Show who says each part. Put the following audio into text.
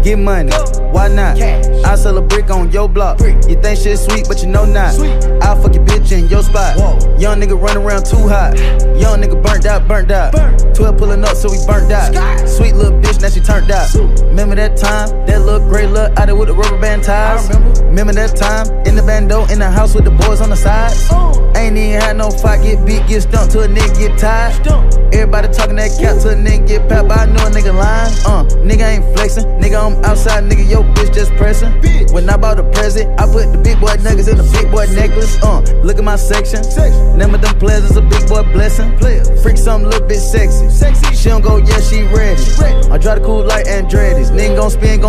Speaker 1: Get money, why not? I sell a brick on your block. You think shit sweet, but you know not. I'll fuck your bitch in your spot. Young nigga running around too hot. Young nigga burnt out. 12 pulling up, so we burnt out. Sweet little bitch, now she turned out. Remember that time? That little gray look out there with the rubber band ties. Remember that time? In the bando, in the house with the boys on the side. Ain't even had no fight, get beat, get stumped till a nigga get tired. Everybody talking that cap till a nigga get popped, but I know a nigga lying. Nigga ain't flexing, nigga I'm outside, nigga your bitch just pressing. When I bought a present, I put the big boy nuggets in the big boy necklace. Look at my section, none of them players is a big boy blessing. Freak something a little bit sexy. She don't go, yeah she ready. I try to cool like Andretti's, nigga gon' spin,